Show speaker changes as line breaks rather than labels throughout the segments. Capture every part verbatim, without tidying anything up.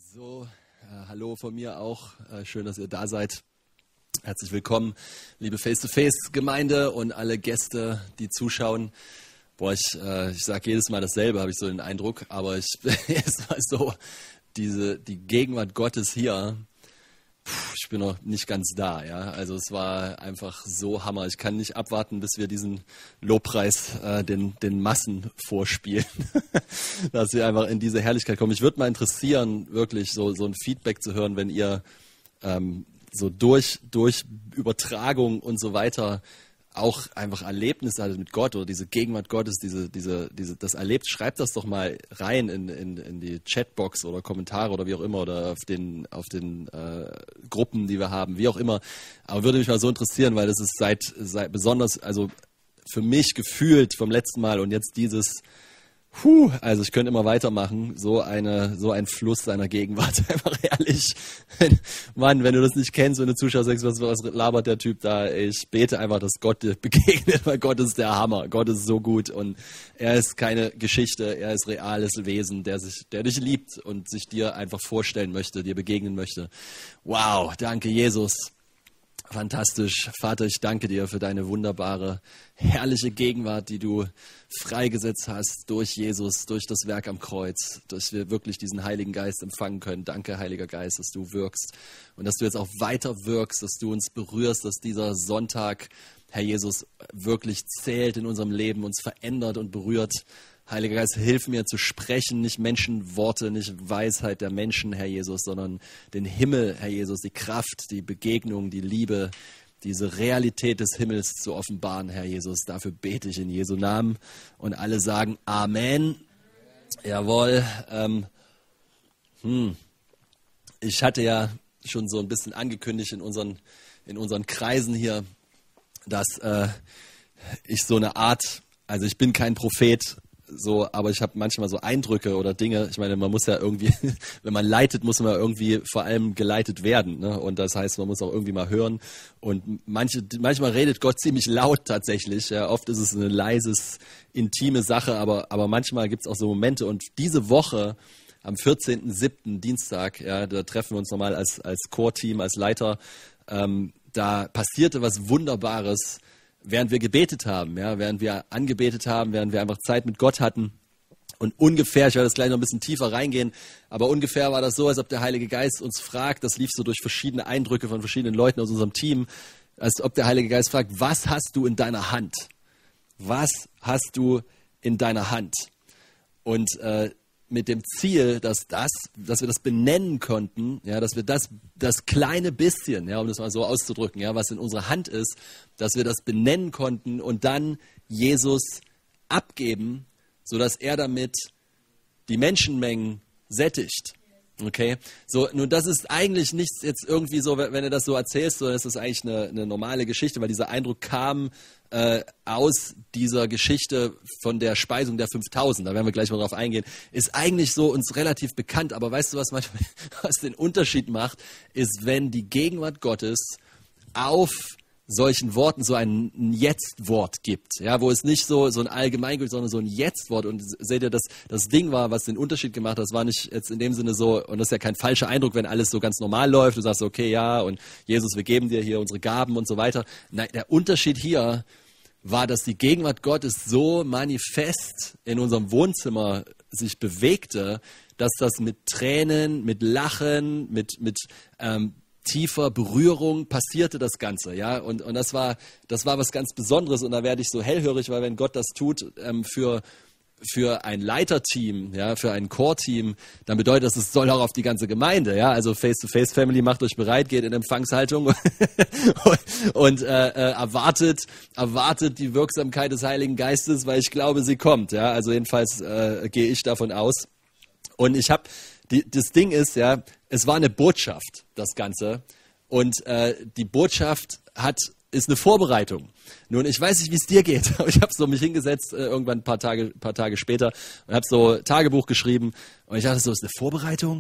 So, äh, hallo von mir auch. Äh, schön, dass ihr da seid. Herzlich willkommen, liebe Face-to-Face-Gemeinde und alle Gäste, die zuschauen. Boah, ich, äh, ich sage jedes Mal dasselbe, habe ich so den Eindruck. Aber ich, es war so, diese, die Gegenwart Gottes hier, pff, ich bin noch nicht ganz da. Ja, also es war einfach so Hammer. Ich kann nicht abwarten, bis wir diesen Lobpreis äh, den, den Massen vorspielen, dass wir einfach in diese Herrlichkeit kommen. Mich würde mal interessieren, wirklich so, so ein Feedback zu hören, wenn ihr ähm, so durch, durch Übertragung und so weiter auch einfach Erlebnisse hattet mit Gott oder diese Gegenwart Gottes, diese, diese, diese, das erlebt, schreibt das doch mal rein in, in, in die Chatbox oder Kommentare oder wie auch immer oder auf den, auf den äh, Gruppen, die wir haben, wie auch immer. Aber würde mich mal so interessieren, weil das ist seit, seit besonders, also für mich gefühlt vom letzten Mal und jetzt dieses, puh, also ich könnte immer weitermachen, so eine, so ein Fluss seiner Gegenwart, einfach ehrlich. Mann, wenn du das nicht kennst, wenn du zuschaust, sagst, was, was labert der Typ da? Ich bete einfach, dass Gott dir begegnet, weil Gott ist der Hammer. Gott ist so gut und er ist keine Geschichte, er ist reales Wesen, der sich, der dich liebt und sich dir einfach vorstellen möchte, dir begegnen möchte. Wow, danke Jesus. Fantastisch. Vater, ich danke dir für deine wunderbare, herrliche Gegenwart, die du freigesetzt hast durch Jesus, durch das Werk am Kreuz, dass wir wirklich diesen Heiligen Geist empfangen können. Danke, Heiliger Geist, dass du wirkst und dass du jetzt auch weiter wirkst, dass du uns berührst, dass dieser Sonntag, Herr Jesus, wirklich zählt in unserem Leben, uns verändert und berührt. Heiliger Geist, hilf mir zu sprechen, nicht Menschenworte, nicht Weisheit der Menschen, Herr Jesus, sondern den Himmel, Herr Jesus, die Kraft, die Begegnung, die Liebe, diese Realität des Himmels zu offenbaren, Herr Jesus. Dafür bete ich in Jesu Namen. Und alle sagen Amen. Jawohl. Ähm, hm. Ich hatte ja schon so ein bisschen angekündigt in unseren, in unseren Kreisen hier, dass äh, ich so eine Art, also ich bin kein Prophet, so, aber ich habe manchmal so Eindrücke oder Dinge. Ich meine, man muss ja irgendwie, wenn man leitet, muss man irgendwie vor allem geleitet werden. Ne? Und das heißt, man muss auch irgendwie mal hören. Und manche, manchmal redet Gott ziemlich laut tatsächlich. Ja, oft ist es eine leises, intime Sache, aber, aber manchmal gibt es auch so Momente. Und diese Woche, am vierzehnten siebten Dienstag, ja, da treffen wir uns nochmal als, als Core-Team, als Leiter. Ähm, da passierte was Wunderbares, während wir gebetet haben, ja, während wir angebetet haben, während wir einfach Zeit mit Gott hatten. Und ungefähr, ich werde das gleich noch ein bisschen tiefer reingehen, aber ungefähr war das so, als ob der Heilige Geist uns fragt, das lief so durch verschiedene Eindrücke von verschiedenen Leuten aus unserem Team, als ob der Heilige Geist fragt, was hast du in deiner Hand? Was hast du in deiner Hand? Und äh, mit dem Ziel, dass das, dass wir das benennen konnten, ja, dass wir das, das kleine bisschen, ja, um das mal so auszudrücken, ja, was in unserer Hand ist, dass wir das benennen konnten und dann Jesus abgeben, sodass er damit die Menschenmengen sättigt. Okay, so, nun das ist eigentlich nichts jetzt irgendwie so, wenn du das so erzählst, so ist das eigentlich eine, eine normale Geschichte, weil dieser Eindruck kam äh, aus dieser Geschichte von der Speisung der fünftausend, da werden wir gleich mal drauf eingehen, ist eigentlich so uns relativ bekannt, aber weißt du, was manchmal, was den Unterschied macht, ist, wenn die Gegenwart Gottes auf solchen Worten so ein Jetzt-Wort gibt, ja, wo es nicht so, so ein Allgemeingültig, sondern so ein Jetzt-Wort. Und seht ihr, das, das Ding war, was den Unterschied gemacht hat, das war nicht jetzt in dem Sinne so, und das ist ja kein falscher Eindruck, wenn alles so ganz normal läuft, du sagst, okay, ja, und Jesus, wir geben dir hier unsere Gaben und so weiter. Nein, der Unterschied hier war, dass die Gegenwart Gottes so manifest in unserem Wohnzimmer sich bewegte, dass das mit Tränen, mit Lachen, mit, mit, ähm, tiefer Berührung passierte das Ganze, ja, und, und das war, das war was ganz Besonderes und da werde ich so hellhörig, weil wenn Gott das tut ähm, für, für ein Leiterteam, ja, für ein Core-Team, dann bedeutet das, es soll auch auf die ganze Gemeinde, ja, also Face-to-Face-Family, macht euch bereit, geht in Empfangshaltung und, und äh, äh, erwartet, erwartet die Wirksamkeit des Heiligen Geistes, weil ich glaube, sie kommt, ja, also jedenfalls äh, gehe ich davon aus und ich habe Die, das Ding ist, ja, es war eine Botschaft, das Ganze. Und äh, die Botschaft hat, ist eine Vorbereitung. Nun, ich weiß nicht, wie es dir geht, aber ich habe so mich hingesetzt, äh, irgendwann ein paar Tage, paar Tage später und habe so Tagebuch geschrieben. Und ich dachte so, ist eine Vorbereitung?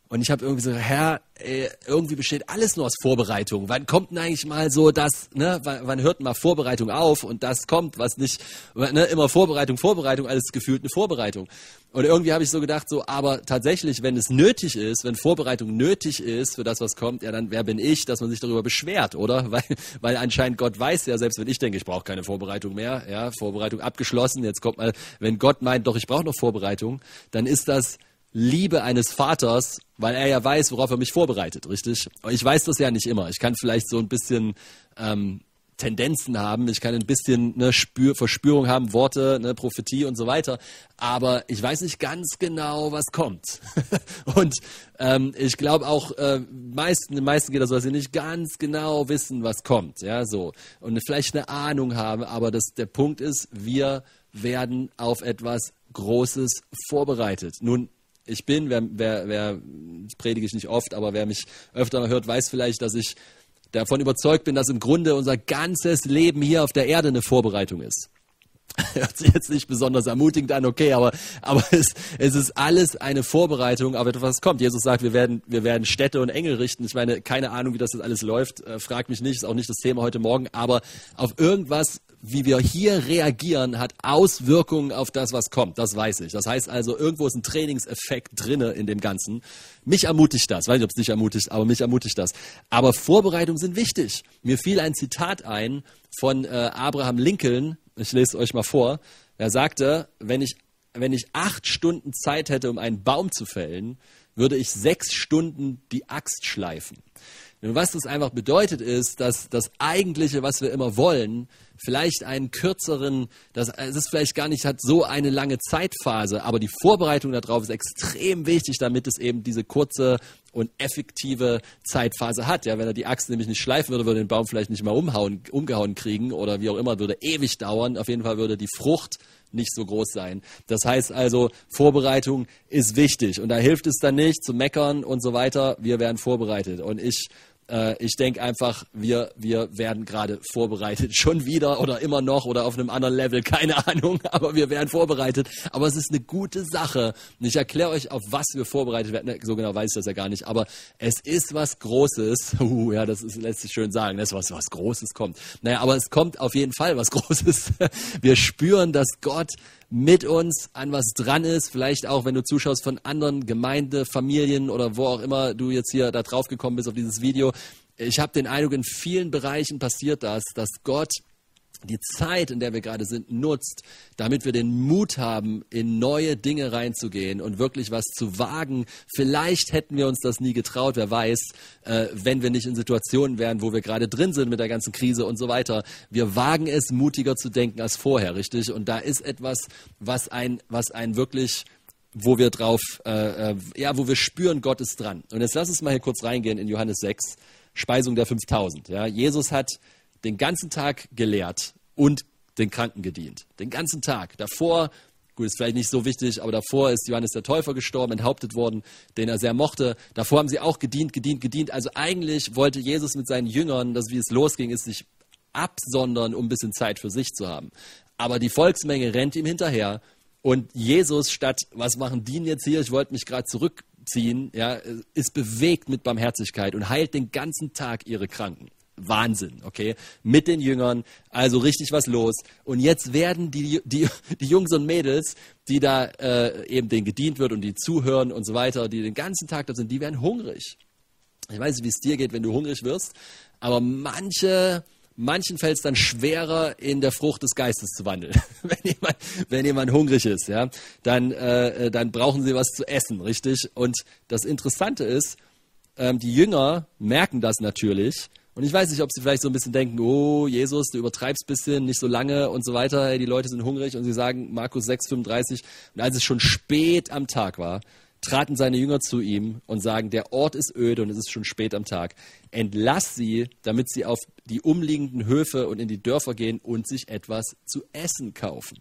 Und ich habe irgendwie so, Herr, äh, irgendwie besteht alles nur aus Vorbereitung. Wann kommt denn eigentlich mal so das, ne, wann, wann hört mal Vorbereitung auf und das kommt, was nicht, ne, immer Vorbereitung, Vorbereitung, alles gefühlt eine Vorbereitung. Und irgendwie habe ich so gedacht, so, aber tatsächlich, wenn es nötig ist, wenn Vorbereitung nötig ist für das, was kommt, ja, dann wer bin ich, dass man sich darüber beschwert, oder? Weil, weil anscheinend Gott weiß ja, selbst wenn ich denke, ich brauche keine Vorbereitung mehr, ja, Vorbereitung abgeschlossen, jetzt kommt mal, wenn Gott meint, doch, ich brauche noch Vorbereitung, dann ist das Liebe eines Vaters, weil er ja weiß, worauf er mich vorbereitet, richtig? Ich weiß das ja nicht immer. Ich kann vielleicht so ein bisschen ähm, Tendenzen haben, ich kann ein bisschen eine Spür, Verspürung haben, Worte, eine Prophetie und so weiter, aber ich weiß nicht ganz genau, was kommt. Und ähm, ich glaube auch, äh, meisten, den meisten geht das so, dass sie nicht ganz genau wissen, was kommt, ja, so. Und vielleicht eine Ahnung haben, aber das, der Punkt ist, wir werden auf etwas Großes vorbereitet. Nun, ich bin, wer, wer, wer, das predige ich nicht oft, aber wer mich öfter mal hört, weiß vielleicht, dass ich davon überzeugt bin, dass im Grunde unser ganzes Leben hier auf der Erde eine Vorbereitung ist. Hört sich jetzt nicht besonders ermutigend an, okay, aber, aber es, es ist alles eine Vorbereitung auf etwas, was kommt. Jesus sagt, wir werden, wir werden Städte und Engel richten. Ich meine, keine Ahnung, wie das jetzt alles läuft, äh, fragt mich nicht, ist auch nicht das Thema heute Morgen, aber auf irgendwas, wie wir hier reagieren, hat Auswirkungen auf das, was kommt. Das weiß ich. Das heißt also, irgendwo ist ein Trainingseffekt drinne in dem Ganzen. Mich ermutigt das. Weiß nicht, ob es dich ermutigt, aber mich ermutigt das. Aber Vorbereitungen sind wichtig. Mir fiel ein Zitat ein von äh, Abraham Lincoln. Ich lese es euch mal vor. Er sagte, wenn ich, wenn ich acht Stunden Zeit hätte, um einen Baum zu fällen, würde ich sechs Stunden die Axt schleifen. Und was das einfach bedeutet ist, dass das Eigentliche, was wir immer wollen, vielleicht einen kürzeren, das, es ist vielleicht gar nicht, hat so eine lange Zeitphase, aber die Vorbereitung darauf ist extrem wichtig, damit es eben diese kurze und effektive Zeitphase hat. Ja, wenn er die Axt nämlich nicht schleifen würde, würde den Baum vielleicht nicht mal umhauen, umgehauen kriegen oder wie auch immer, würde ewig dauern. Auf jeden Fall würde die Frucht nicht so groß sein. Das heißt also, Vorbereitung ist wichtig und da hilft es dann nicht zu meckern und so weiter. Wir werden vorbereitet und ich äh, ich denke einfach, wir, wir werden gerade vorbereitet, schon wieder oder immer noch oder auf einem anderen Level, keine Ahnung, aber wir werden vorbereitet. Aber es ist eine gute Sache und ich erkläre euch, auf was wir vorbereitet werden. So genau weiß ich das ja gar nicht, aber es ist was Großes. Uh, ja, das ist, lässt sich schön sagen, das ist was, was Großes kommt. Naja, aber es kommt auf jeden Fall was Großes. Wir spüren, dass Gott mit uns an was dran ist, vielleicht auch, wenn du zuschaust von anderen Gemeinde, Familien oder wo auch immer du jetzt hier da drauf gekommen bist auf dieses Video. Ich habe den Eindruck, in vielen Bereichen passiert das, dass Gott die Zeit, in der wir gerade sind, nutzt, damit wir den Mut haben, in neue Dinge reinzugehen und wirklich was zu wagen. Vielleicht hätten wir uns das nie getraut, wer weiß, äh, wenn wir nicht in Situationen wären, wo wir gerade drin sind mit der ganzen Krise und so weiter. Wir wagen es, mutiger zu denken als vorher, richtig? Und da ist etwas, was ein, was ein wirklich, wo wir drauf, äh, äh, ja, wo wir spüren, Gott ist dran. Und jetzt lass uns mal hier kurz reingehen in Johannes sechs, Speisung der fünftausend. Ja? Jesus hat den ganzen Tag gelehrt und den Kranken gedient. Den ganzen Tag. Davor, gut, ist vielleicht nicht so wichtig, aber davor ist Johannes der Täufer gestorben, enthauptet worden, den er sehr mochte. Davor haben sie auch gedient, gedient, gedient. Also eigentlich wollte Jesus mit seinen Jüngern, dass wie es losging, ist sich absondern, um ein bisschen Zeit für sich zu haben. Aber die Volksmenge rennt ihm hinterher und Jesus statt, was machen die jetzt hier? Ich wollte mich gerade zurückziehen, ja, ist bewegt mit Barmherzigkeit und heilt den ganzen Tag ihre Kranken. Wahnsinn, okay, mit den Jüngern, also richtig was los. Und jetzt werden die, die, die Jungs und Mädels, die da äh, eben denen gedient wird und die zuhören und so weiter, die den ganzen Tag da sind, die werden hungrig. Ich weiß nicht, wie es dir geht, wenn du hungrig wirst, aber manche, manchen fällt es dann schwerer, in der Frucht des Geistes zu wandeln. wenn, jemand, wenn jemand hungrig ist, ja, dann, äh, dann brauchen sie was zu essen, richtig? Und das Interessante ist, ähm, die Jünger merken das natürlich. Und ich weiß nicht, ob sie vielleicht so ein bisschen denken, oh, Jesus, du übertreibst ein bisschen, nicht so lange und so weiter. Hey, die Leute sind hungrig und sie sagen, Markus sechs, fünfunddreißig. Und als es schon spät am Tag war, traten seine Jünger zu ihm und sagen, der Ort ist öde und es ist schon spät am Tag. Entlass sie, damit sie auf die umliegenden Höfe und in die Dörfer gehen und sich etwas zu essen kaufen.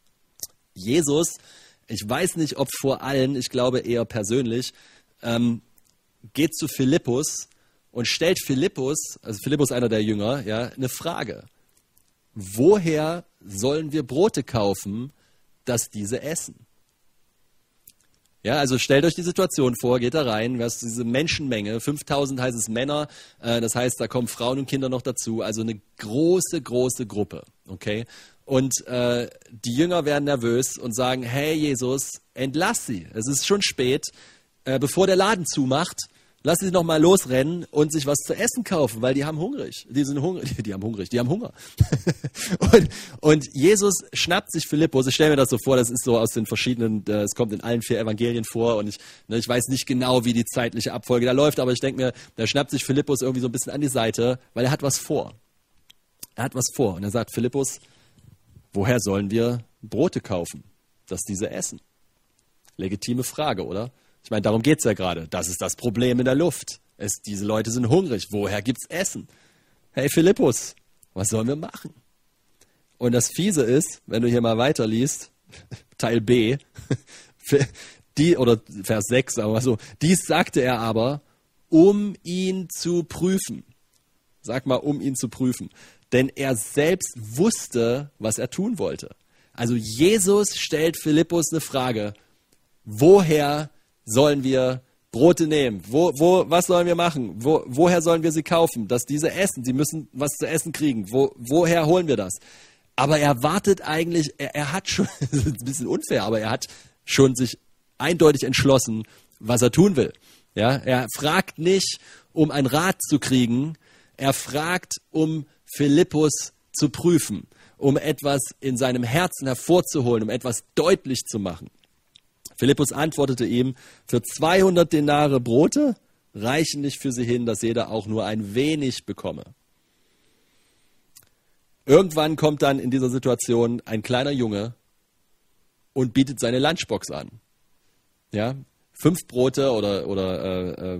Jesus, ich weiß nicht, ob vor allen, ich glaube eher persönlich, ähm, geht zu Philippus und stellt Philippus, also Philippus einer der Jünger, ja, eine Frage. Woher sollen wir Brote kaufen, dass diese essen? Ja, also stellt euch die Situation vor, geht da rein, was diese Menschenmenge, fünftausend heißt es Männer, äh, das heißt, da kommen Frauen und Kinder noch dazu, also eine große, große Gruppe, okay? Und äh, die Jünger werden nervös und sagen, hey Jesus, entlass sie, es ist schon spät, äh, bevor der Laden zumacht, lass sie noch mal losrennen und sich was zu essen kaufen, weil die haben hungrig. Die sind hungrig, die haben hungrig, die haben Hunger. und, und Jesus schnappt sich Philippus. Ich stelle mir das so vor, das ist so aus den verschiedenen, es kommt in allen vier Evangelien vor und ich, ne, ich weiß nicht genau, wie die zeitliche Abfolge da läuft, aber ich denke mir, da schnappt sich Philippus irgendwie so ein bisschen an die Seite, weil er hat was vor. Er hat was vor und er sagt, Philippus, woher sollen wir Brote kaufen, dass diese essen? Legitime Frage, oder? Ich meine, darum geht es ja gerade. Das ist das Problem in der Luft. Es, diese Leute sind hungrig. Woher gibt's Essen? Hey Philippus, was sollen wir machen? Und das Fiese ist, wenn du hier mal weiterliest, Teil B, die, oder Vers sechs, aber so, dies sagte er aber, um ihn zu prüfen. Sag mal, um ihn zu prüfen. Denn er selbst wusste, was er tun wollte. Also Jesus stellt Philippus eine Frage, woher sollen wir Brote nehmen? Wo, wo, was sollen wir machen? Wo, woher sollen wir sie kaufen? Dass diese essen, sie müssen was zu essen kriegen. Wo, woher holen wir das? Aber er wartet eigentlich, er, er hat schon, das ist ein bisschen unfair, aber er hat schon sich eindeutig entschlossen, was er tun will. Ja, er fragt nicht, um einen Rat zu kriegen, er fragt, um Philippus zu prüfen, um etwas in seinem Herzen hervorzuholen, um etwas deutlich zu machen. Philippus antwortete ihm, für zweihundert Denare Brote reichen nicht für sie hin, dass jeder auch nur ein wenig bekomme. Irgendwann kommt dann in dieser Situation ein kleiner Junge und bietet seine Lunchbox an. Ja, fünf Brote oder, oder äh, äh,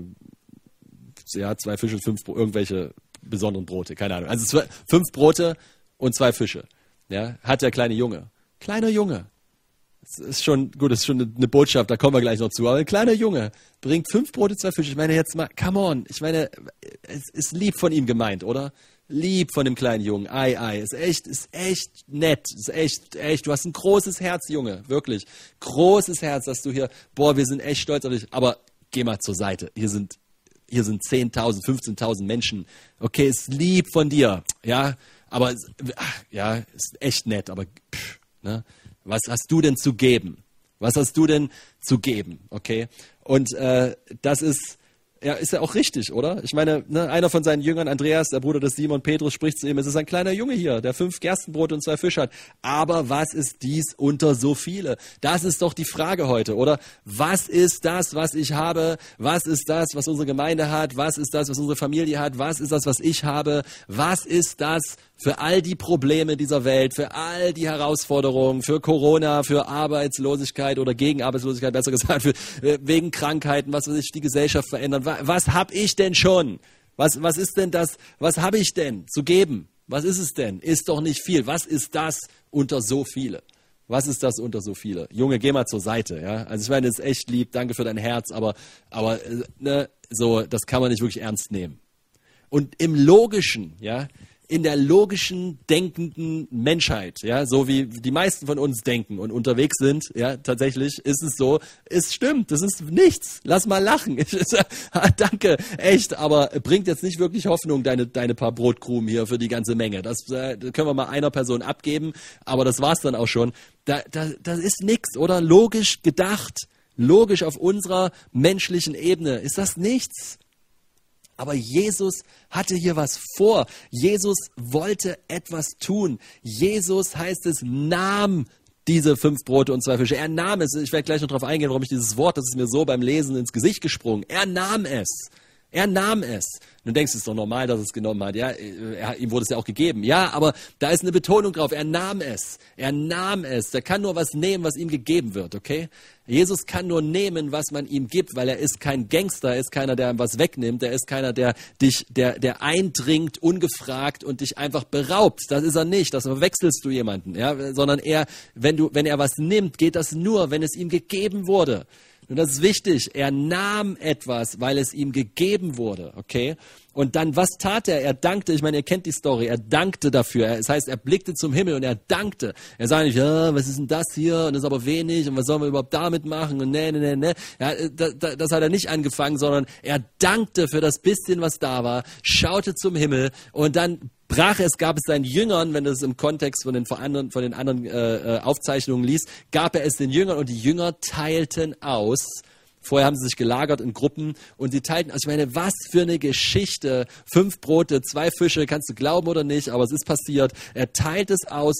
ja, zwei Fische, fünf Brote, irgendwelche besonderen Brote, keine Ahnung. Also zwei, fünf Brote und zwei Fische. Ja, hat der kleine Junge. Kleiner Junge. Das ist schon, gut, das ist schon eine Botschaft, da kommen wir gleich noch zu. Aber ein kleiner Junge bringt fünf Brote, zwei Fische. Ich meine jetzt mal, come on. Ich meine, es ist lieb von ihm gemeint, oder? Lieb von dem kleinen Jungen. Ei, ei. Ist echt, ist echt nett. Ist echt, echt. Du hast ein großes Herz, Junge. Wirklich. Großes Herz, dass du hier, boah, wir sind echt stolz auf dich. Aber geh mal zur Seite. Hier sind, hier sind zehntausend, fünfzehntausend Menschen. Okay, ist lieb von dir. Ja, aber, ach, ja, ist echt nett. Aber, pff, ne? Was hast du denn zu geben? Was hast du denn zu geben? Okay? Und äh, das ist ja, ist ja auch richtig, oder? Ich meine, ne, einer von seinen Jüngern, Andreas, der Bruder des Simon Petrus, spricht zu ihm, es ist ein kleiner Junge hier, der fünf Gerstenbrote und zwei Fische hat. Aber was ist dies unter so viele? Das ist doch die Frage heute, oder? Was ist das, was ich habe? Was ist das, was unsere Gemeinde hat? Was ist das, was unsere Familie hat? Was ist das, was ich habe? Was ist das für all die Probleme dieser Welt, für all die Herausforderungen, für Corona, für Arbeitslosigkeit oder gegen Arbeitslosigkeit, besser gesagt, für, äh, wegen Krankheiten, was weiß ich, die Gesellschaft verändern. Was, was habe ich denn schon? Was, was ist denn das, was habe ich denn zu geben? Was ist es denn? Ist doch nicht viel. Was ist das unter so viele? Was ist das unter so viele? Junge, geh mal zur Seite. Ja? Also ich meine, das ist echt lieb, danke für dein Herz, aber, aber ne, so, das kann man nicht wirklich ernst nehmen. Und im Logischen, ja, in der logischen, denkenden Menschheit, ja, so wie die meisten von uns denken und unterwegs sind, ja, tatsächlich ist es so, es stimmt, das ist nichts, lass mal lachen, ich, danke, echt, aber bringt jetzt nicht wirklich Hoffnung, deine, deine paar Brotkrumen hier für die ganze Menge, das, äh, das können wir mal einer Person abgeben, aber das war's dann auch schon, da, da, das ist nichts, oder? Logisch gedacht, logisch auf unserer menschlichen Ebene ist das nichts. Aber Jesus hatte hier was vor. Jesus wollte etwas tun. Jesus, heißt es, nahm diese fünf Brote und zwei Fische. Er nahm es. Ich werde gleich noch darauf eingehen, warum ich dieses Wort, das ist mir so beim Lesen ins Gesicht gesprungen. Er nahm es. Er nahm es. Du denkst, es ist doch normal, dass er es genommen hat. Ja, er, ihm wurde es ja auch gegeben. Ja, aber da ist eine Betonung drauf. Er nahm es. Er nahm es. Der kann nur was nehmen, was ihm gegeben wird, okay? Jesus kann nur nehmen, was man ihm gibt, weil er ist kein Gangster, er ist keiner, der ihm was wegnimmt, er ist keiner, der dich, der, der eindringt, ungefragt und dich einfach beraubt. Das ist er nicht, das verwechselst du jemanden, ja, sondern er, wenn du, wenn er was nimmt, geht das nur, wenn es ihm gegeben wurde. Und das ist wichtig. Er nahm etwas, weil es ihm gegeben wurde, okay? Und dann, was tat er? Er dankte, ich meine, ihr kennt die Story, er dankte dafür. Das heißt, er blickte zum Himmel und er dankte. Er sagte nicht, ja, was ist denn das hier? Und das ist aber wenig und was sollen wir überhaupt damit machen? Und ne, ne, ne, ne. Ja, das, das hat er nicht angefangen, sondern er dankte für das bisschen, was da war, schaute zum Himmel und dann brach es, gab es seinen Jüngern, wenn du es im Kontext von den, von anderen, von den anderen äh, Aufzeichnungen liest, gab er es den Jüngern und die Jünger teilten aus. Vorher haben sie sich gelagert in Gruppen und sie teilten, also ich meine, was für eine Geschichte. Fünf Brote, zwei Fische, kannst du glauben oder nicht, aber es ist passiert. Er teilt es aus.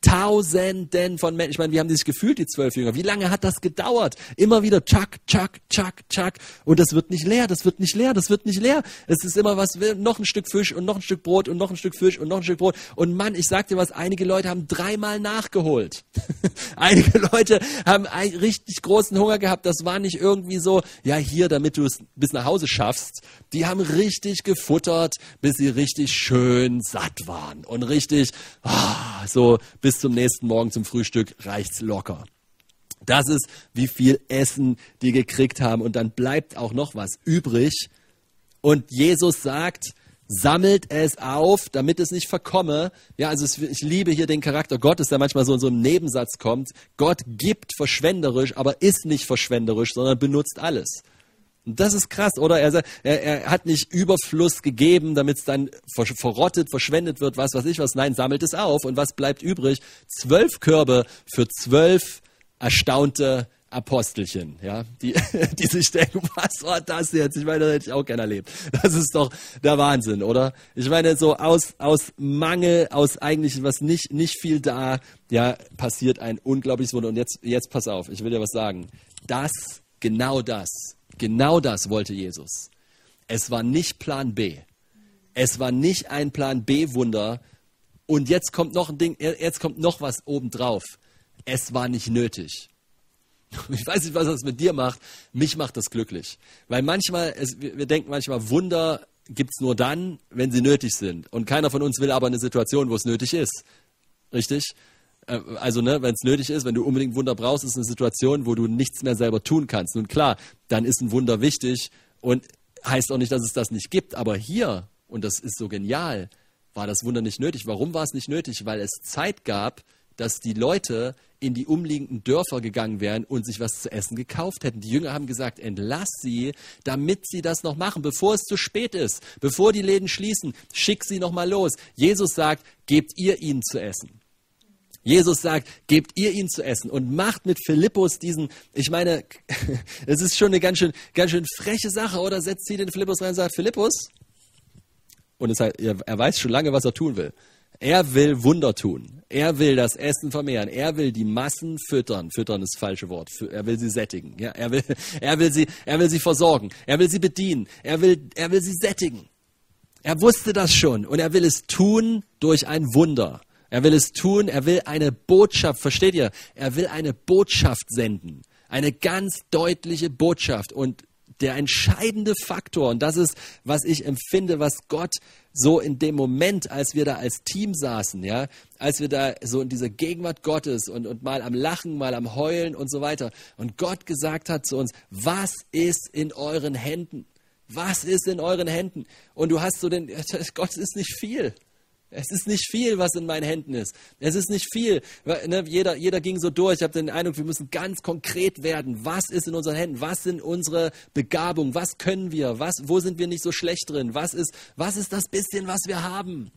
Tausenden von Menschen. Ich meine, wie haben die sich gefühlt, die zwölf Jünger? Wie lange hat das gedauert? Immer wieder tschak, tschak, tschak, tschak. Und das wird nicht leer, das wird nicht leer, das wird nicht leer. Es ist immer was, noch ein Stück Fisch und noch ein Stück Brot und noch ein Stück Fisch und noch ein Stück Brot. Und Mann, ich sag dir was, einige Leute haben dreimal nachgeholt. Einige Leute haben einen richtig großen Hunger gehabt. Das war nicht irgendwie so, ja hier, damit du es bis nach Hause schaffst. Die haben richtig gefuttert, bis sie richtig schön satt waren. Und richtig, ah, so bis zum nächsten Morgen zum Frühstück reicht's locker. Das ist, wie viel Essen die gekriegt haben. Und dann bleibt auch noch was übrig. Und Jesus sagt, sammelt es auf, damit es nicht verkomme. Ja, also es, ich liebe hier den Charakter Gottes, der manchmal so in so einem Nebensatz kommt. Gott gibt verschwenderisch, aber ist nicht verschwenderisch, sondern benutzt alles. Und das ist krass, oder? Er, er, er hat nicht Überfluss gegeben, damit es dann ver, verrottet, verschwendet wird, was weiß ich was. Nein, sammelt es auf. Und was bleibt übrig? Zwölf Körbe für zwölf erstaunte Apostelchen, ja, die, die sich denken, was war das jetzt? Ich meine, das hätte ich auch gerne erlebt. Das ist doch der Wahnsinn, oder? Ich meine, so aus, aus Mangel, aus eigentlich was nicht, nicht viel da, ja, passiert ein unglaubliches Wunder. Und jetzt, jetzt pass auf, ich will dir was sagen. Das, genau das, Genau das wollte Jesus. Es war nicht Plan B. Es war nicht ein Plan B-Wunder. Und jetzt kommt noch ein Ding, jetzt kommt noch was obendrauf. Es war nicht nötig. Ich weiß nicht, was das mit dir macht. Mich macht das glücklich. Weil manchmal, es, wir denken manchmal, Wunder gibt es nur dann, wenn sie nötig sind. Und keiner von uns will aber eine Situation, wo es nötig ist. Richtig? Also, ne, wenn es nötig ist, wenn du unbedingt Wunder brauchst, ist eine Situation, wo du nichts mehr selber tun kannst. Nun klar, dann ist ein Wunder wichtig und heißt auch nicht, dass es das nicht gibt. Aber hier, und das ist so genial, war das Wunder nicht nötig. Warum war es nicht nötig? Weil es Zeit gab, dass die Leute in die umliegenden Dörfer gegangen wären und sich was zu essen gekauft hätten. Die Jünger haben gesagt, entlass sie, damit sie das noch machen, bevor es zu spät ist, bevor die Läden schließen, schick sie noch mal los. Jesus sagt, gebt ihr ihnen zu essen. Jesus sagt, gebt ihr ihn zu essen und macht mit Philippus diesen, ich meine, es ist schon eine ganz schön, ganz schön freche Sache, oder? Setzt sie den Philippus rein und sagt, Philippus, und es heißt, er weiß schon lange, was er tun will. Er will Wunder tun. Er will das Essen vermehren. Er will die Massen füttern. Füttern ist das falsche Wort. Er will sie sättigen. Ja, er will, er will sie, er will sie versorgen. Er will sie bedienen. Er will, er will sie sättigen. Er wusste das schon und er will es tun durch ein Wunder. Er will es tun, er will eine Botschaft, versteht ihr? Er will eine Botschaft senden, eine ganz deutliche Botschaft. Und der entscheidende Faktor, und das ist, was ich empfinde, was Gott so in dem Moment, als wir da als Team saßen, ja, als wir da so in dieser Gegenwart Gottes und, und mal am Lachen, mal am Heulen und so weiter, und Gott gesagt hat zu uns, was ist in euren Händen? Was ist in euren Händen? Und du hast so den, Gott ist nicht viel. Es ist nicht viel, was in meinen Händen ist. Es ist nicht viel. Ne, jeder, jeder ging so durch. Ich habe den Eindruck, wir müssen ganz konkret werden. Was ist in unseren Händen? Was sind unsere Begabungen? Was können wir? Was, wo sind wir nicht so schlecht drin? Was ist, was ist das bisschen, was wir haben?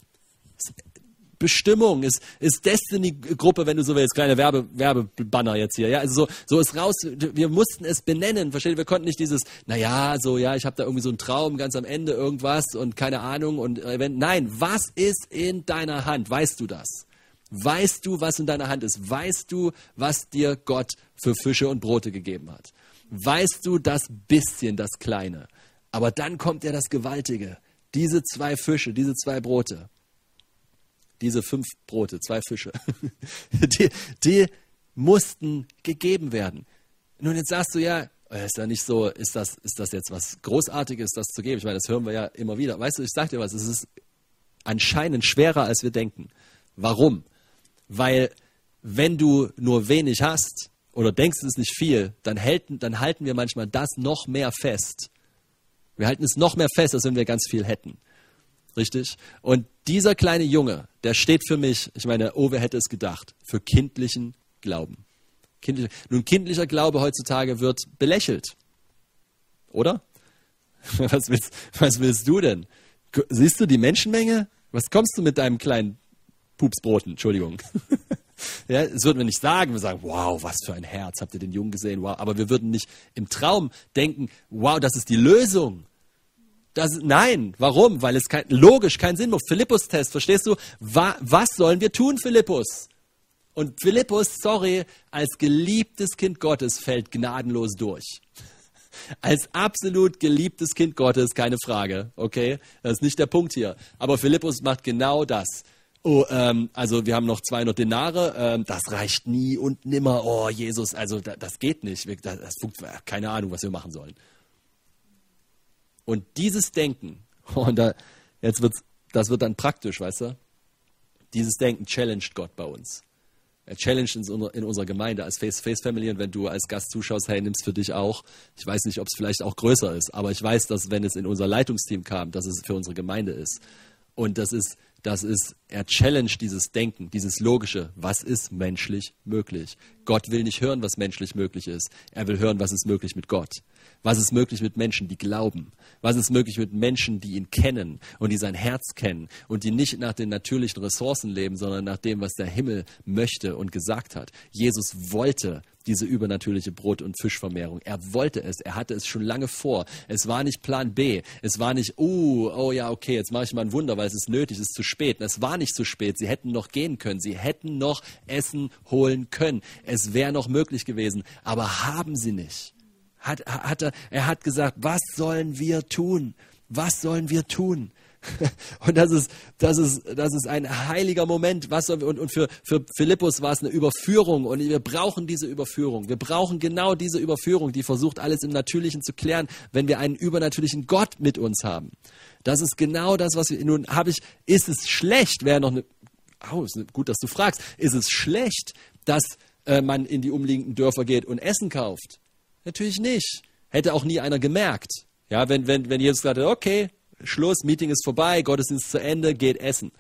Bestimmung, ist, ist Destiny-Gruppe, wenn du so willst, kleine Werbe, Werbebanner jetzt hier, ja, also so, so ist raus, wir mussten es benennen, versteht ihr, wir konnten nicht dieses, naja, so, ja, ich habe da irgendwie so einen Traum, ganz am Ende irgendwas und keine Ahnung und, äh, wenn, nein, was ist in deiner Hand, weißt du das? Weißt du, was in deiner Hand ist? Weißt du, was dir Gott für Fische und Brote gegeben hat? Weißt du das bisschen, das Kleine? Aber dann kommt ja das Gewaltige, diese zwei Fische, diese zwei Brote. Diese fünf Brote, zwei Fische, die, die mussten gegeben werden. Nun, jetzt sagst du ja, ist ja nicht so, ist das, ist das jetzt was Großartiges, das zu geben? Ich meine, das hören wir ja immer wieder. Weißt du, ich sag dir was, es ist anscheinend schwerer, als wir denken. Warum? Weil, wenn du nur wenig hast oder denkst, es ist nicht viel, dann, hält, dann halten wir manchmal das noch mehr fest. Wir halten es noch mehr fest, als wenn wir ganz viel hätten. Richtig? Und dieser kleine Junge, der steht für mich, ich meine, oh, wer hätte es gedacht, für kindlichen Glauben. Kindlich, nun, kindlicher Glaube heutzutage wird belächelt. Oder? Was willst, was willst du denn? Siehst du die Menschenmenge? Was kommst du mit deinem kleinen Pupsbroten? Entschuldigung. Ja, das würden wir nicht sagen. Wir sagen, wow, was für ein Herz. Habt ihr den Jungen gesehen? Wow. Aber wir würden nicht im Traum denken, wow, das ist die Lösung. Das, nein, warum? Weil es kein, logisch keinen Sinn macht. Philippus-Test, verstehst du? Wa, was sollen wir tun, Philippus? Und Philippus, sorry, als geliebtes Kind Gottes fällt gnadenlos durch. Als absolut geliebtes Kind Gottes, keine Frage, okay? Das ist nicht der Punkt hier. Aber Philippus macht genau das. Oh, ähm, also wir haben noch zweihundert Denare, ähm, das reicht nie und nimmer. Oh, Jesus, also da, das geht nicht. Das, das funktioniert, keine Ahnung, was wir machen sollen. Und dieses Denken, und da, jetzt wird's, das wird dann praktisch, weißt du? Dieses Denken challenged Gott bei uns. Er challenged uns in unserer Gemeinde als Face-to-Face-Family, und wenn du als Gast zuschaust, hey, nimm's für dich auch. Ich weiß nicht, ob es vielleicht auch größer ist, aber ich weiß, dass wenn es in unser Leitungsteam kam, dass es für unsere Gemeinde ist. Und das ist, das ist, er challenged dieses Denken, dieses Logische. Was ist menschlich möglich? Gott will nicht hören, was menschlich möglich ist. Er will hören, was ist möglich mit Gott. Was ist möglich mit Menschen, die glauben? Was ist möglich mit Menschen, die ihn kennen und die sein Herz kennen und die nicht nach den natürlichen Ressourcen leben, sondern nach dem, was der Himmel möchte und gesagt hat? Jesus wollte diese übernatürliche Brot- und Fischvermehrung. Er wollte es. Er hatte es schon lange vor. Es war nicht Plan B. Es war nicht, uh, oh ja, okay, jetzt mache ich mal ein Wunder, weil es ist nötig, es ist zu spät. Und es war nicht zu spät. Sie hätten noch gehen können. Sie hätten noch Essen holen können. Es wäre noch möglich gewesen. Aber haben sie nicht. Hat, hat er, er hat gesagt, was sollen wir tun? Was sollen wir tun? Und das ist, das ist, das ist ein heiliger Moment. Was sollen wir, und, und für, für Philippus war es eine Überführung. Und wir brauchen diese Überführung. Wir brauchen genau diese Überführung, die versucht, alles im Natürlichen zu klären, wenn wir einen übernatürlichen Gott mit uns haben. Das ist genau das, was wir, nun habe ich, ist es schlecht, wäre noch eine, oh, ist gut, dass du fragst, ist es schlecht, dass äh, man in die umliegenden Dörfer geht und Essen kauft? Natürlich nicht. Hätte auch nie einer gemerkt. Ja, wenn, wenn, wenn Jesus gesagt hätte, okay, Schluss, Meeting ist vorbei, Gottesdienst zu Ende, geht essen.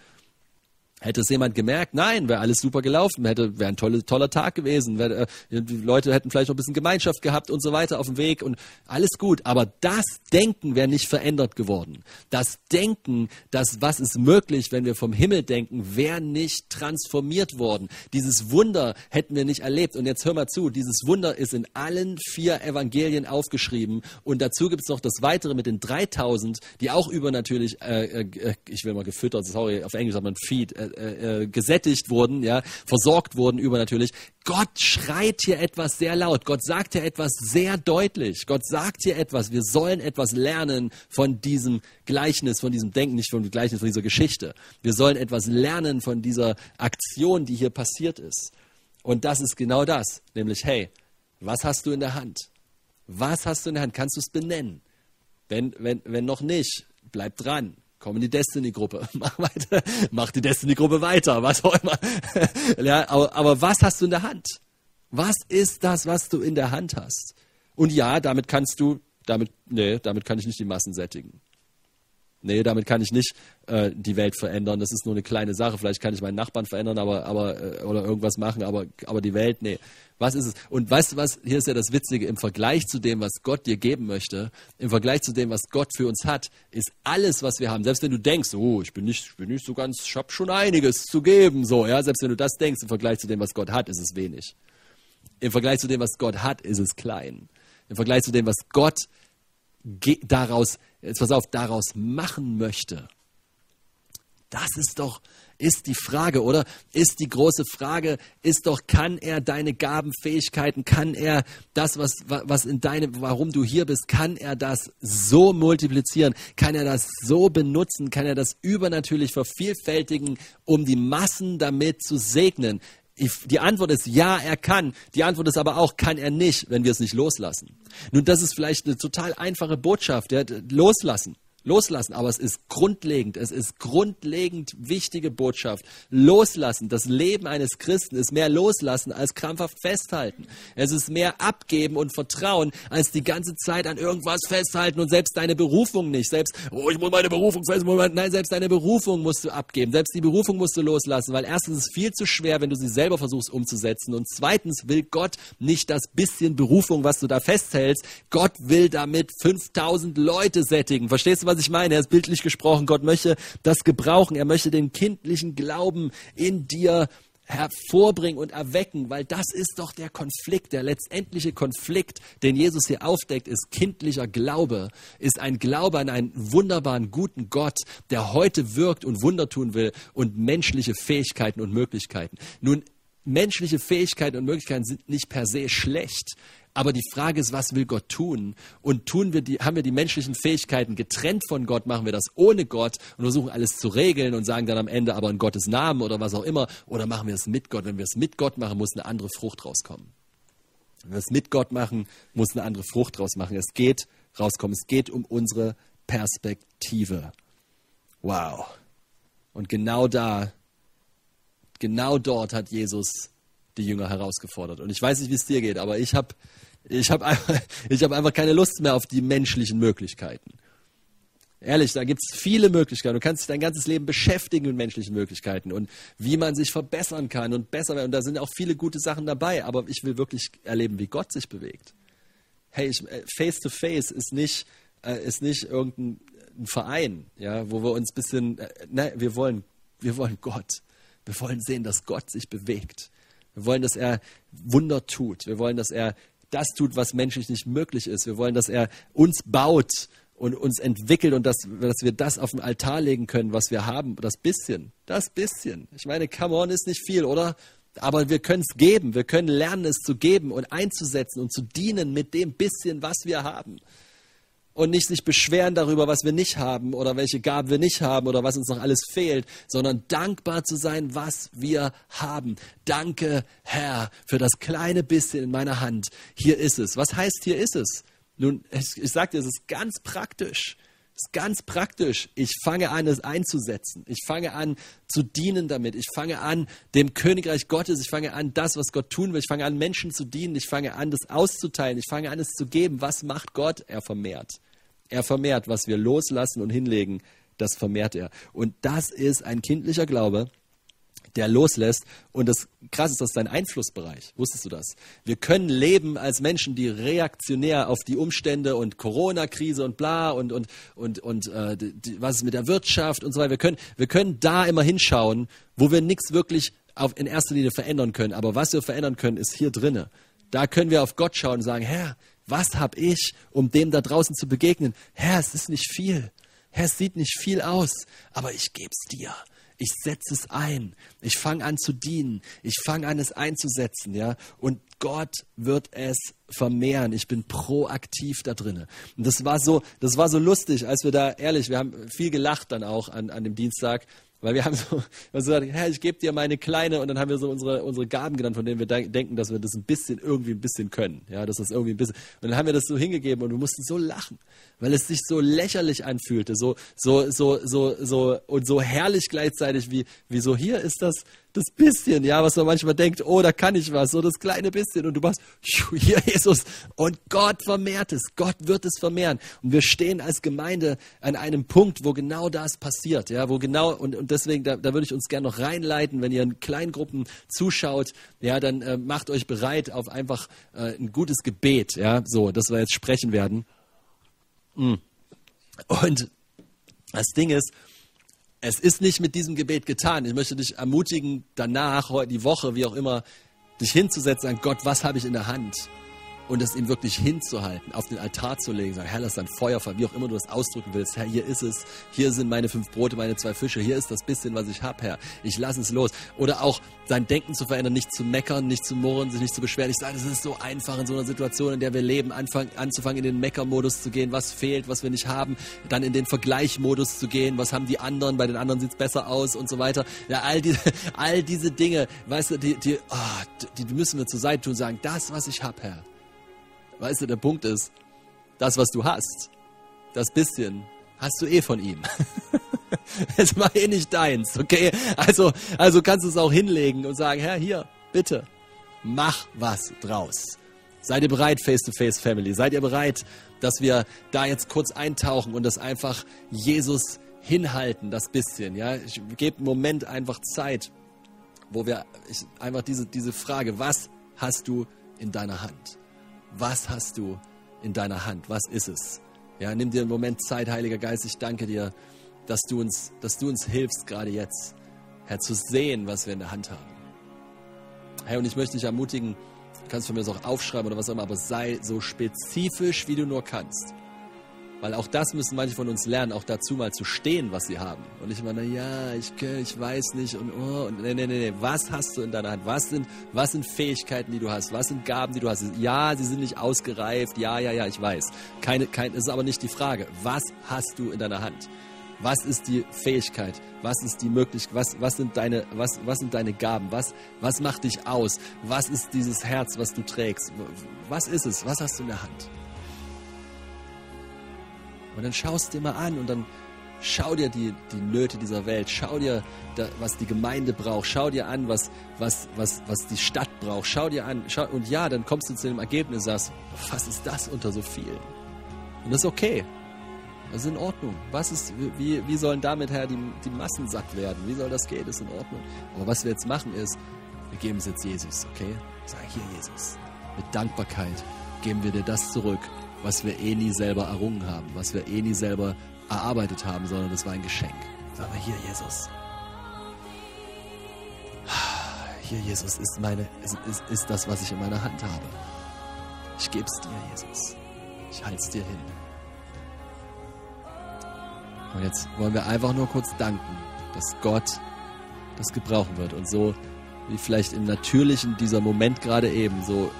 Hätte es jemand gemerkt? Nein, wäre alles super gelaufen, hätte, wäre ein tolle, toller Tag gewesen, wär, äh, die Leute hätten vielleicht noch ein bisschen Gemeinschaft gehabt und so weiter auf dem Weg und alles gut. Aber das Denken wäre nicht verändert geworden. Das Denken, das, was ist möglich, wenn wir vom Himmel denken, wäre nicht transformiert worden. Dieses Wunder hätten wir nicht erlebt. Und jetzt hör mal zu, dieses Wunder ist in allen vier Evangelien aufgeschrieben und dazu gibt es noch das Weitere mit den dreitausend, die auch übernatürlich, äh, äh, ich will mal gefüttert, sorry, auf Englisch sagt man feed, äh, Äh, gesättigt wurden, ja, versorgt wurden übernatürlich. Gott schreit hier etwas sehr laut. Gott sagt hier etwas sehr deutlich. Gott sagt hier etwas. Wir sollen etwas lernen von diesem Gleichnis, von diesem Denken, nicht von dem Gleichnis, von dieser Geschichte. Wir sollen etwas lernen von dieser Aktion, die hier passiert ist. Und das ist genau das. Nämlich, hey, was hast du in der Hand? Was hast du in der Hand? Kannst du es benennen? Wenn, wenn, wenn noch nicht, bleib dran. Komm in die Destiny-Gruppe, mach weiter, mach die Destiny-Gruppe weiter, was auch immer. Ja, aber, aber was hast du in der Hand? Was ist das, was du in der Hand hast? Und ja, damit kannst du, damit, nee, damit kann ich nicht die Massen sättigen. Nee, damit kann ich nicht äh, die Welt verändern. Das ist nur eine kleine Sache. Vielleicht kann ich meinen Nachbarn verändern, aber, aber äh, oder irgendwas machen, aber, aber die Welt, nee. Was ist es? Und weißt du was? Hier ist ja das Witzige. Im Vergleich zu dem, was Gott dir geben möchte, im Vergleich zu dem, was Gott für uns hat, ist alles, was wir haben. Selbst wenn du denkst, oh, ich bin nicht, ich bin nicht so ganz, ich habe schon einiges zu geben, so, ja. Selbst wenn du das denkst, im Vergleich zu dem, was Gott hat, ist es wenig. Im Vergleich zu dem, was Gott hat, ist es klein. Im Vergleich zu dem, was Gott daraus, jetzt pass auf, daraus machen möchte. Das ist doch, ist die Frage, oder? Ist die große Frage, ist doch, kann er deine Gabenfähigkeiten, kann er das, was, was in deinem, warum du hier bist, kann er das so multiplizieren, kann er das so benutzen, kann er das übernatürlich vervielfältigen, um die Massen damit zu segnen? Die Antwort ist ja, er kann. Die Antwort ist aber auch, kann er nicht, wenn wir es nicht loslassen. Nun, das ist vielleicht eine total einfache Botschaft. Ja? Loslassen. Loslassen, aber es ist grundlegend, es ist grundlegend wichtige Botschaft. Loslassen, das Leben eines Christen ist mehr loslassen als krampfhaft festhalten. Es ist mehr abgeben und vertrauen, als die ganze Zeit an irgendwas festhalten und selbst deine Berufung nicht. Selbst, oh, ich muss meine Berufung festhalten. Nein, selbst deine Berufung musst du abgeben. Selbst die Berufung musst du loslassen, weil erstens ist es viel zu schwer, wenn du sie selber versuchst umzusetzen, und zweitens will Gott nicht das bisschen Berufung, was du da festhältst. Gott will damit fünftausend Leute sättigen. Verstehst du, was ich meine? Er ist bildlich gesprochen. Gott möchte das gebrauchen. Er möchte den kindlichen Glauben in dir hervorbringen und erwecken, weil das ist doch der Konflikt, der letztendliche Konflikt, den Jesus hier aufdeckt, ist kindlicher Glaube, ist ein Glaube an einen wunderbaren, guten Gott, der heute wirkt und Wunder tun will, und menschliche Fähigkeiten und Möglichkeiten. Nun, menschliche Fähigkeiten und Möglichkeiten sind nicht per se schlecht. Aber die Frage ist, was will Gott tun? Und tun wir die, haben wir die menschlichen Fähigkeiten getrennt von Gott, machen wir das ohne Gott und versuchen alles zu regeln und sagen dann am Ende aber in Gottes Namen oder was auch immer, oder machen wir es mit Gott? Wenn wir es mit Gott machen, muss eine andere Frucht rauskommen. Wenn wir es mit Gott machen, muss eine andere Frucht rausmachen. Es geht rauskommen. Es geht um unsere Perspektive. Wow. Und genau da, genau dort hat Jesus die Jünger herausgefordert. Und ich weiß nicht, wie es dir geht, aber ich habe ich hab einfach, ich hab einfach keine Lust mehr auf die menschlichen Möglichkeiten. Ehrlich, da gibt es viele Möglichkeiten. Du kannst dich dein ganzes Leben beschäftigen mit menschlichen Möglichkeiten und wie man sich verbessern kann und besser werden. Und da sind auch viele gute Sachen dabei, aber ich will wirklich erleben, wie Gott sich bewegt. Hey, ich, Face to Face ist nicht, äh, ist nicht irgendein Verein, ja, wo wir uns ein bisschen, äh, nein, wir wollen, wir wollen Gott. Wir wollen sehen, dass Gott sich bewegt. Wir wollen, dass er Wunder tut. Wir wollen, dass er das tut, was menschlich nicht möglich ist. Wir wollen, dass er uns baut und uns entwickelt und dass, dass wir das auf den Altar legen können, was wir haben. Das bisschen, das bisschen. Ich meine, come on, ist nicht viel, oder? Aber wir können es geben. Wir können lernen, es zu geben und einzusetzen und zu dienen mit dem bisschen, was wir haben. Und nicht sich beschweren darüber, was wir nicht haben oder welche Gaben wir nicht haben oder was uns noch alles fehlt, sondern dankbar zu sein, was wir haben. Danke, Herr, für das kleine bisschen in meiner Hand. Hier ist es. Was heißt, hier ist es? Nun, ich, ich sage dir, es ist ganz praktisch. Es ist ganz praktisch. Ich fange an, es einzusetzen. Ich fange an, zu dienen damit. Ich fange an, dem Königreich Gottes, ich fange an, das, was Gott tun will. Ich fange an, Menschen zu dienen. Ich fange an, das auszuteilen. Ich fange an, es zu geben. Was macht Gott? Er vermehrt. Er vermehrt, was wir loslassen und hinlegen, das vermehrt er. Und das ist ein kindlicher Glaube, der loslässt. Und das Krasse ist, das ist sein Einflussbereich. Wusstest du das? Wir können leben als Menschen, die reaktionär auf die Umstände und Corona-Krise und bla und, und, und, und äh, die, was ist mit der Wirtschaft und so weiter. Wir können, wir können da immer hinschauen, wo wir nichts wirklich auf, in erster Linie verändern können. Aber was wir verändern können, ist hier drinne. Da können wir auf Gott schauen und sagen, Herr, was habe ich, um dem da draußen zu begegnen? Herr, es ist nicht viel. Herr, es sieht nicht viel aus, aber ich gebe es dir. Ich setze es ein. Ich fange an zu dienen. Ich fange an, es einzusetzen. Ja? Und Gott wird es vermehren. Ich bin proaktiv da drin. Und das war so, das war so lustig, als wir da, ehrlich, wir haben viel gelacht dann auch an, an dem Dienstag. Weil wir haben so, wir so gesagt, Herr, ich gebe dir meine kleine, und dann haben wir so unsere, unsere Gaben genannt, von denen wir de- denken, dass wir das ein bisschen, irgendwie ein bisschen können. Ja, dass das irgendwie ein bisschen. Und dann haben wir das so hingegeben und wir mussten so lachen, weil es sich so lächerlich anfühlte, so, so, so, so, so, und so herrlich gleichzeitig wie, wie so, hier ist das, das bisschen, ja, was man manchmal denkt, oh, da kann ich was, so das kleine bisschen, und du machst, hier Jesus, und Gott vermehrt es, Gott wird es vermehren, und wir stehen als Gemeinde an einem Punkt, wo genau das passiert, ja, wo genau, und, und deswegen, da, da würde ich uns gerne noch reinleiten, wenn ihr in Kleingruppen zuschaut, ja, dann äh, macht euch bereit auf einfach äh, ein gutes Gebet, ja, so, das wir jetzt sprechen werden. Und das Ding ist, es ist nicht mit diesem Gebet getan. Ich möchte dich ermutigen, danach, heute die Woche, wie auch immer, dich hinzusetzen, sagen, Gott, was habe ich in der Hand? Und es ihm wirklich hinzuhalten, auf den Altar zu legen, sagen, Herr, lass dein Feuer fallen, wie auch immer du das ausdrücken willst. Herr, hier ist es, hier sind meine fünf Brote, meine zwei Fische, hier ist das bisschen, was ich habe, Herr. Ich lasse es los. Oder auch sein Denken zu verändern, nicht zu meckern, nicht zu murren, sich nicht zu beschweren. Ich sage, es ist so einfach in so einer Situation, in der wir leben, anfangen, anzufangen, in den Meckermodus zu gehen, was fehlt, was wir nicht haben, dann in den Vergleichmodus zu gehen, was haben die anderen, bei den anderen sieht es besser aus und so weiter. Ja, all diese, all diese Dinge, weißt du, die, die, oh, die, die müssen wir zur Seite tun und sagen, das, was ich habe, Herr. Weißt du, der Punkt ist, das, was du hast, das bisschen, hast du eh von ihm. Es war eh nicht deins, okay? Also, also kannst du es auch hinlegen und sagen, Herr, hier, bitte, mach was draus. Seid ihr bereit, Face-to-Face Family? Seid ihr bereit, dass wir da jetzt kurz eintauchen und das einfach Jesus hinhalten, das bisschen, ja? Ich gebe einen Moment einfach Zeit, wo wir ich, einfach diese, diese Frage, was hast du in deiner Hand? Was hast du in deiner Hand? Was ist es? Ja, nimm dir einen Moment Zeit, Heiliger Geist, ich danke dir, dass du uns, dass du uns hilfst, gerade jetzt, Herr, zu sehen, was wir in der Hand haben. Herr, und ich möchte dich ermutigen, du kannst von mir das auch aufschreiben oder was auch immer, aber sei so spezifisch, wie du nur kannst. Weil auch das müssen manche von uns lernen, auch dazu mal zu stehen, was sie haben. Und nicht immer, na ja, ich, ich weiß nicht und oh, und nee, nee, nee, nee. Was hast du in deiner Hand? Was sind, was sind Fähigkeiten, die du hast? Was sind Gaben, die du hast? Ja, sie sind nicht ausgereift. Ja, ja, ja, ich weiß. Keine, kein, das ist aber nicht die Frage. Was hast du in deiner Hand? Was ist die Fähigkeit? Was ist die Möglichkeit? Was, was sind deine, was, was sind deine Gaben? Was, was macht dich aus? Was ist dieses Herz, was du trägst? Was ist es? Was hast du in der Hand? Und dann schaust du dir mal an und dann schau dir die, die Nöte dieser Welt, schau dir, da, was die Gemeinde braucht, schau dir an, was, was, was, was die Stadt braucht, schau dir an, schau, und ja, dann kommst du zu dem Ergebnis und sagst, was ist das unter so vielen? Und das ist okay, das ist in Ordnung. Was ist, wie, wie sollen damit, Herr, die, die Massen satt werden? Wie soll das gehen? Das ist in Ordnung. Aber was wir jetzt machen ist, wir geben es jetzt Jesus, okay? Sag, hier Jesus, mit Dankbarkeit geben wir dir das zurück, was wir eh nie selber errungen haben, was wir eh nie selber erarbeitet haben, sondern das war ein Geschenk. Aber hier, Jesus. Hier, Jesus, ist, meine, ist, ist, ist das, was ich in meiner Hand habe. Ich gebe es dir, Jesus. Ich halte es dir hin. Und jetzt wollen wir einfach nur kurz danken, dass Gott das gebrauchen wird. Und so, wie vielleicht im Natürlichen dieser Moment gerade eben, so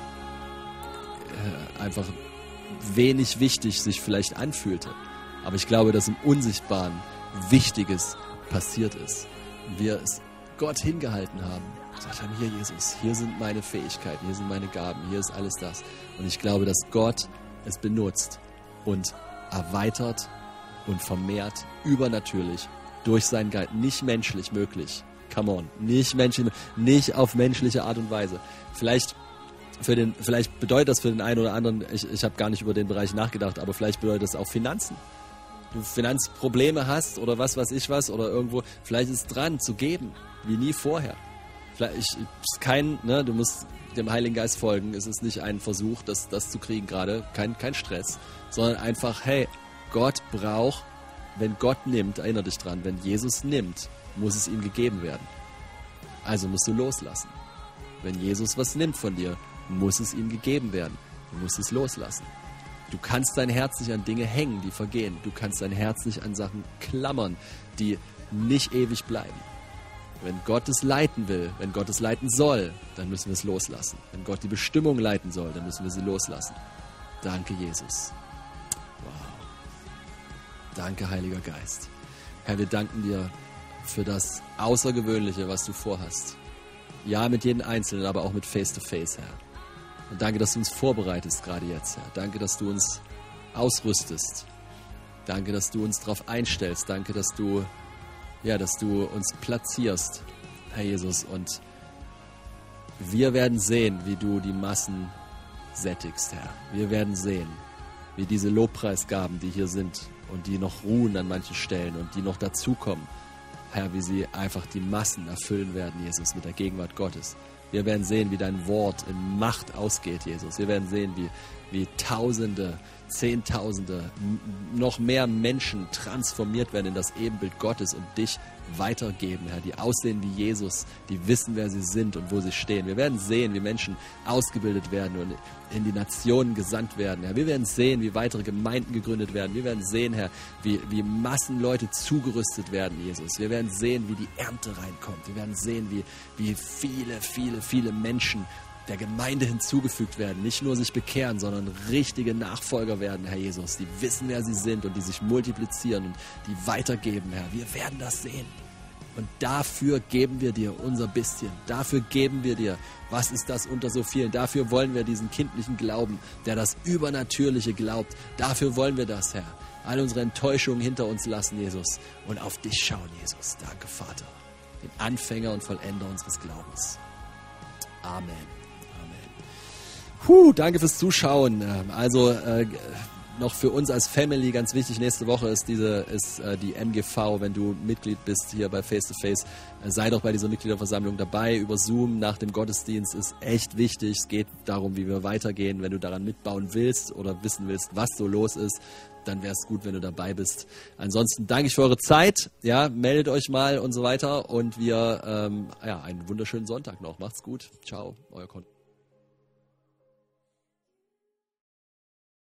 äh, einfach wenig wichtig sich vielleicht anfühlte. Aber ich glaube, dass im Unsichtbaren Wichtiges passiert ist. Und wir es Gott hingehalten haben. Gesagt haben, hier Jesus, hier sind meine Fähigkeiten, hier sind meine Gaben, hier ist alles das. Und ich glaube, dass Gott es benutzt und erweitert und vermehrt, übernatürlich, durch seinen Geist, nicht menschlich möglich. Come on, nicht menschlich, nicht auf menschliche Art und Weise. Vielleicht Für den, vielleicht bedeutet das für den einen oder anderen, ich, ich habe gar nicht über den Bereich nachgedacht, aber vielleicht bedeutet das auch Finanzen. Du Finanzprobleme hast oder was weiß ich was oder irgendwo, vielleicht ist es dran zu geben, wie nie vorher. Vielleicht ich, ist kein, ne, du musst dem Heiligen Geist folgen, es ist nicht ein Versuch, das, das zu kriegen gerade, kein, kein Stress, sondern einfach, hey, Gott braucht, wenn Gott nimmt, erinnere dich dran, wenn Jesus nimmt, muss es ihm gegeben werden. Also musst du loslassen. Wenn Jesus was nimmt von dir, muss es ihm gegeben werden. Du musst es loslassen. Du kannst dein Herz nicht an Dinge hängen, die vergehen. Du kannst dein Herz nicht an Sachen klammern, die nicht ewig bleiben. Wenn Gott es leiten will, wenn Gott es leiten soll, dann müssen wir es loslassen. Wenn Gott die Bestimmung leiten soll, dann müssen wir sie loslassen. Danke, Jesus. Wow. Danke, Heiliger Geist. Herr, wir danken dir für das Außergewöhnliche, was du vorhast. Ja, mit jedem Einzelnen, aber auch mit Face-to-Face, Herr. Und danke, dass du uns vorbereitest, gerade jetzt, Herr. Danke, dass du uns ausrüstest. Danke, dass du uns darauf einstellst. Danke, dass du, ja, dass du uns platzierst, Herr Jesus. Und wir werden sehen, wie du die Massen sättigst, Herr. Wir werden sehen, wie diese Lobpreisgaben, die hier sind und die noch ruhen an manchen Stellen und die noch dazukommen, Herr, wie sie einfach die Massen erfüllen werden, Jesus, mit der Gegenwart Gottes. Wir werden sehen, wie dein Wort in Macht ausgeht, Jesus. Wir werden sehen, wie, wie Tausende, Zehntausende, noch mehr Menschen transformiert werden in das Ebenbild Gottes und dich weitergeben, Herr, die aussehen wie Jesus, die wissen, wer sie sind und wo sie stehen. Wir werden sehen, wie Menschen ausgebildet werden und in die Nationen gesandt werden, Herr. Wir werden sehen, wie weitere Gemeinden gegründet werden. Wir werden sehen, Herr, wie, wie Massenleute zugerüstet werden, Jesus. Wir werden sehen, wie die Ernte reinkommt. Wir werden sehen, wie, wie viele, viele, viele Menschen der Gemeinde hinzugefügt werden, nicht nur sich bekehren, sondern richtige Nachfolger werden, Herr Jesus, die wissen, wer sie sind und die sich multiplizieren und die weitergeben, Herr. Wir werden das sehen. Und dafür geben wir dir unser bisschen. Dafür geben wir dir, was ist das unter so vielen? Dafür wollen wir diesen kindlichen Glauben, der das Übernatürliche glaubt. Dafür wollen wir das, Herr. all unsere Enttäuschungen hinter uns lassen, Jesus, und auf dich schauen, Jesus. Danke, Vater, den Anfänger und Vollender unseres Glaubens. Amen. Amen. Puh, danke fürs Zuschauen. Also äh, noch für uns als Family ganz wichtig, nächste Woche ist diese ist äh, die M G V, wenn du Mitglied bist hier bei Face to Face, äh, sei doch bei dieser Mitgliederversammlung dabei, über Zoom nach dem Gottesdienst, ist echt wichtig. Es geht darum, wie wir weitergehen. Wenn du daran mitbauen willst oder wissen willst, was so los ist, dann wäre es gut, wenn du dabei bist. Ansonsten danke ich für eure Zeit, ja, meldet euch mal und so weiter und wir, ähm, ja, einen wunderschönen Sonntag noch. Macht's gut. Ciao, euer Kon.